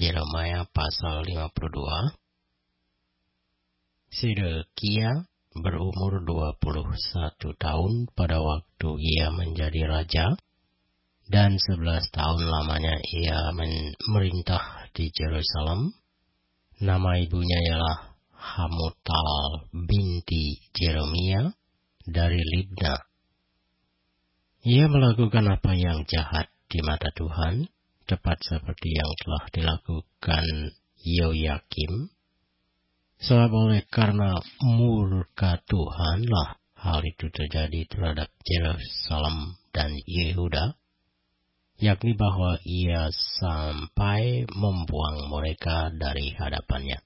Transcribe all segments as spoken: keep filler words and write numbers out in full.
Yeremia pasal lima puluh dua. Sedekia berumur dua puluh satu tahun pada waktu ia menjadi raja, dan sebelas tahun lamanya ia memerintah di Yerusalem. Nama ibunya ialah Hamutal binti Jeremia dari Libna. Ia melakukan apa yang jahat di mata Tuhan, tepat seperti yang telah dilakukan Yoyakim. Sebab oleh karena murka Tuhanlah hal itu terjadi terhadap Yerusalem dan Yehuda, yakni bahwa ia sampai membuang mereka dari hadapannya.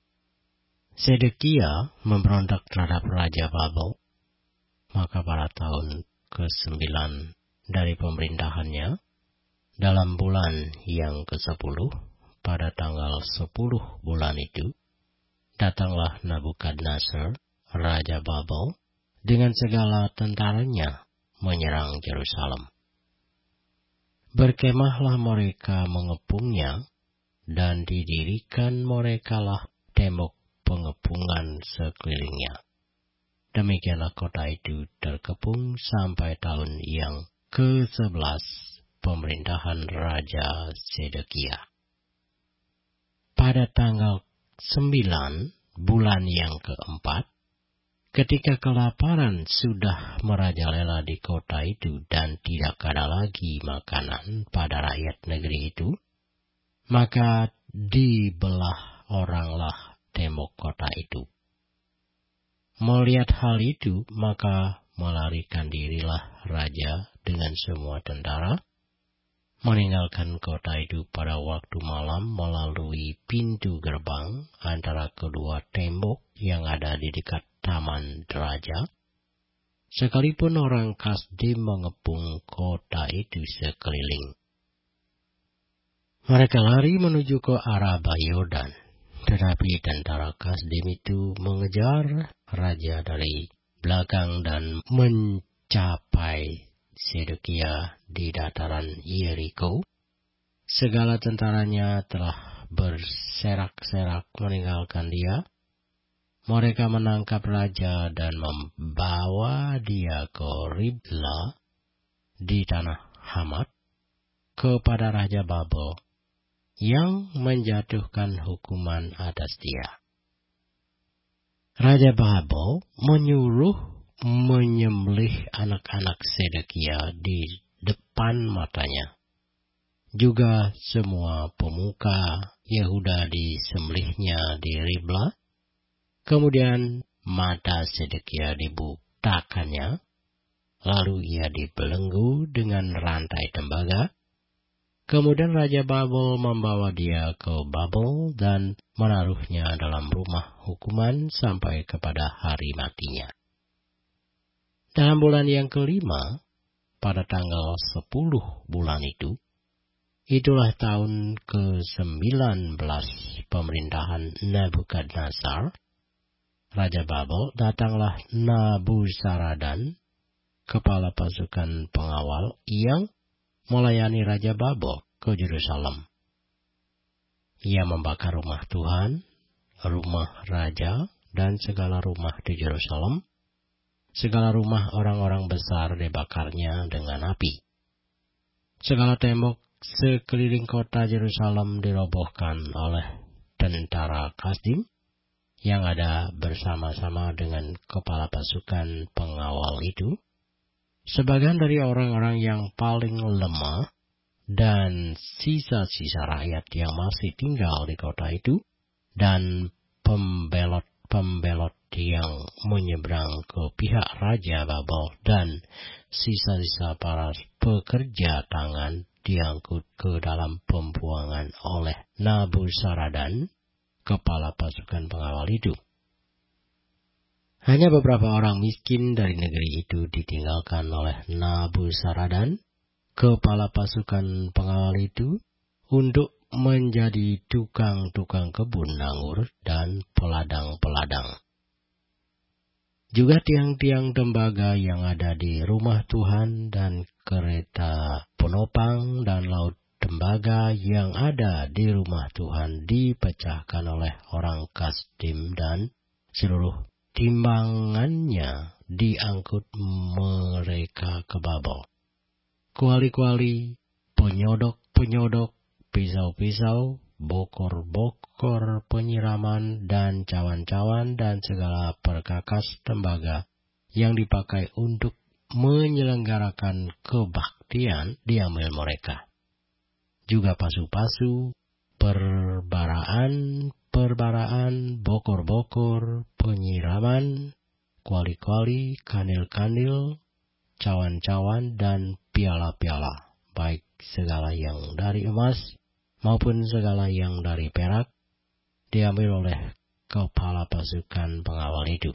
Sedekia memberontak terhadap Raja Babel, maka pada tahun kesembilan dari pemerintahannya, dalam bulan yang kesepuluh, pada tanggal sepuluh bulan itu, datanglah Nabukadnezar, Raja Babel, dengan segala tentaranya menyerang Yerusalem. Berkemahlah mereka mengepungnya, dan didirikan merekalah tembok pengepungan sekelilingnya. Demikianlah kota itu terkepung sampai tahun yang kesebelas pemerintahan Raja Sedekia. Pada tanggal sembilan bulan yang keempat, ketika kelaparan sudah merajalela di kota itu dan tidak ada lagi makanan pada rakyat negeri itu, maka dibelah oranglah tembok kota itu. Melihat hal itu, maka melarikan dirilah raja dengan semua tentara, meninggalkan kota itu pada waktu malam melalui pintu gerbang antara kedua tembok yang ada di dekat taman raja, sekalipun orang Kasdim mengepung kota itu sekeliling. Mereka lari menuju ke arah Yordan, tetapi tentara Kasdim itu mengejar raja dari belakang dan mencapai Sedekia di dataran Yeriko. Segala tentaranya telah berserak-serak meninggalkan dia. Mereka menangkap raja dan membawa dia ke Ribla di tanah Hamat kepada Raja Babel, yang menjatuhkan hukuman atas dia. Raja Babel menyuruh menyembelih anak-anak Sedekia di depan matanya. Juga semua pemuka Yehuda disembelihnya di Ribla. Kemudian mata Sedekia dibutakannya, lalu ia dibelenggu dengan rantai tembaga. Kemudian Raja Babel membawa dia ke Babel dan menaruhnya dalam rumah hukuman sampai kepada hari matinya. Dalam bulan yang kelima, pada tanggal sepuluh bulan itu, itulah tahun ke-sembilan belas pemerintahan Nabukadnezar, Raja Babel, datanglah Nabuzaradan, kepala pasukan pengawal yang melayani Raja Babel ke Yerusalem. Ia membakar rumah Tuhan, rumah raja, dan segala rumah di Yerusalem. Segala rumah orang-orang besar dibakarnya dengan api. Segala tembok sekeliling kota Yerusalem dirobohkan oleh tentara Kasdim yang ada bersama-sama dengan kepala pasukan pengawal itu. Sebagian dari orang-orang yang paling lemah dan sisa-sisa rakyat yang masih tinggal di kota itu, dan pembelot-pembelot yang menyeberang ke pihak Raja Babel, dan sisa-sisa para pekerja tangan diangkut ke dalam pembuangan oleh Nabuzaradan, kepala pasukan pengawal itu. Hanya beberapa orang miskin dari negeri itu ditinggalkan oleh Nabuzaradan, kepala pasukan pengawal itu, untuk menjadi tukang-tukang kebun anggur dan peladang-peladang. Juga tiang-tiang tembaga yang ada di rumah Tuhan dan kereta penopang dan laut tembaga yang ada di rumah Tuhan dipecahkan oleh orang Kasdim dan seluruh timbangannya diangkut mereka ke Babel. Kuali-kuali, penyodok-penyodok, pisau-pisau, bokor-bokor penyiraman, dan cawan-cawan, dan segala perkakas tembaga yang dipakai untuk menyelenggarakan kebaktian diambil mereka. Juga pasu-pasu, perbaraan, perbaraan, bokor-bokor, penyiraman, kuali-kuali, kandil-kandil, cawan-cawan, dan piala-piala, baik segala yang dari emas maupun segala yang dari perak, diambil oleh kepala pasukan pengawal itu.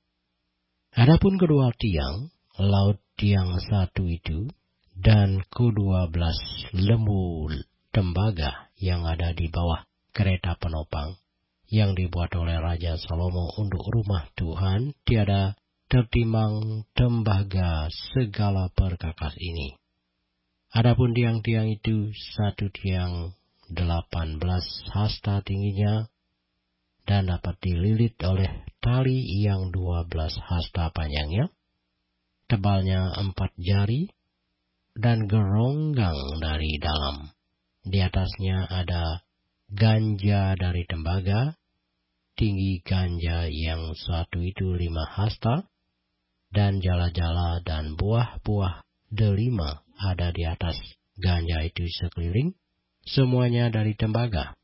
Adapun kedua tiang laut yang satu itu dan kedua belas lembu tembaga yang ada di bawah kereta penopang yang dibuat oleh Raja Salomo untuk rumah Tuhan tiada tertimbang tembaga segala perkakas ini. Adapun tiang-tiang itu, satu tiang delapan belas hasta tingginya dan dapat dililit oleh tali yang dua belas hasta panjangnya, tebalnya empat jari, dan geronggang dari dalam. Di atasnya ada ganja dari tembaga, tinggi ganja yang satu itu lima hasta, dan jala-jala dan buah-buah delima ada di atas ganja itu sekeliling, semuanya dari tembaga.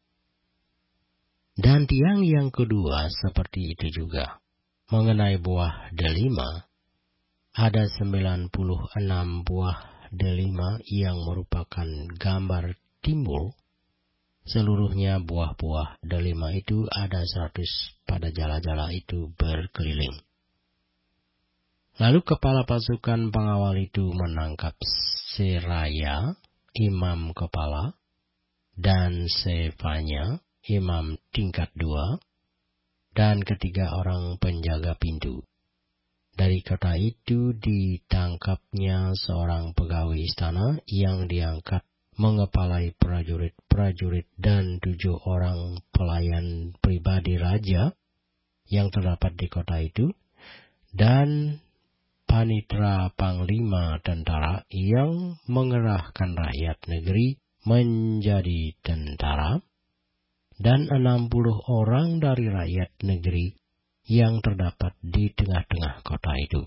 Dan tiang yang kedua seperti itu juga. Mengenai buah delima, ada sembilan puluh enam buah delima yang merupakan gambar timbul. Seluruhnya buah-buah delima itu ada seratus pada jala-jala itu berkeliling. Lalu kepala pasukan pengawal itu menangkap Seraya, imam kepala, dan Sefanya, imam tingkat dua, dan ketiga orang penjaga pintu. Dari kota itu ditangkapnya seorang pegawai istana yang diangkat mengepalai prajurit-prajurit dan tujuh orang pelayan pribadi raja yang terdapat di kota itu, dan panitra panglima tentara yang mengerahkan rakyat negeri menjadi tentara, dan enam puluh orang dari rakyat negeri yang terdapat di tengah-tengah kota itu.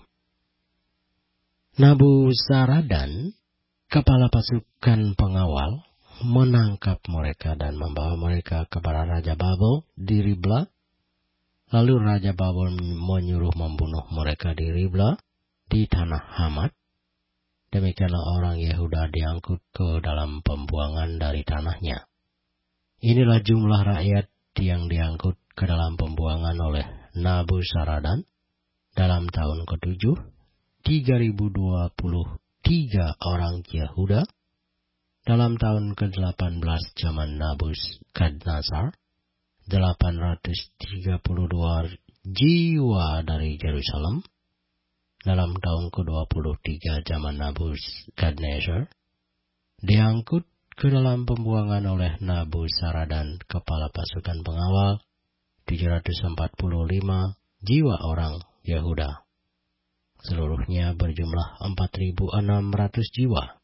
Nabuzaradan, kepala pasukan pengawal, menangkap mereka dan membawa mereka kepada Raja Babel di Ribla. Lalu Raja Babel menyuruh membunuh mereka di Ribla, di tanah Hamat. Demikianlah orang Yehuda diangkut ke dalam pembuangan dari tanahnya. Inilah jumlah rakyat yang diangkut ke dalam pembuangan oleh Nabuzaradan dalam tahun ketujuh, tiga ribu dua puluh tiga orang Yehuda. Dalam tahun ke delapan belas zaman Nabukadnezar, delapan ratus tiga puluh dua jiwa dari Yerusalem. Dalam tahun ke dua puluh tiga zaman Nabukadnezar, diangkut ke dalam pembuangan oleh Nabuzaradan, kepala pasukan pengawal, tujuh ratus empat puluh lima jiwa orang Yehuda. Seluruhnya berjumlah empat ribu enam ratus jiwa.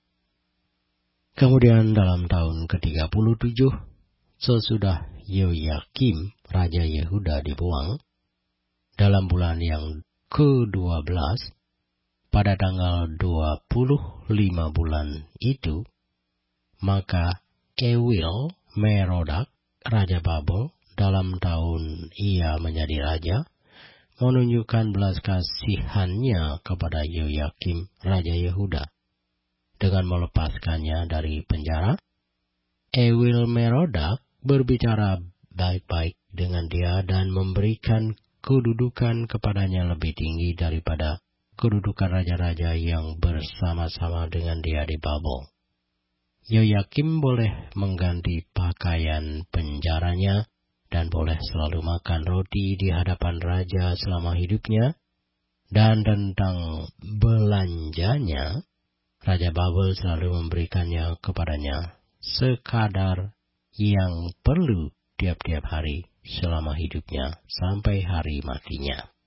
Kemudian dalam tahun ke tiga puluh tujuh, sesudah Yoyakim, Raja Yehuda dibuang, dalam bulan yang ke dua belas, pada tanggal dua puluh lima bulan itu, maka Ewil Merodak, Raja Babel, dalam tahun ia menjadi raja, menunjukkan belas kasihannya kepada Yoyakim, Raja Yehuda, dengan melepaskannya dari penjara. Ewil Merodak berbicara baik-baik dengan dia dan memberikan kedudukan kepadanya lebih tinggi daripada kedudukan raja-raja yang bersama-sama dengan dia di Babel. Yoyakim boleh mengganti pakaian penjaranya dan boleh selalu makan roti di hadapan raja selama hidupnya. Dan tentang belanjanya, Raja Babel selalu memberikannya kepadanya sekadar yang perlu tiap-tiap hari selama hidupnya sampai hari matinya.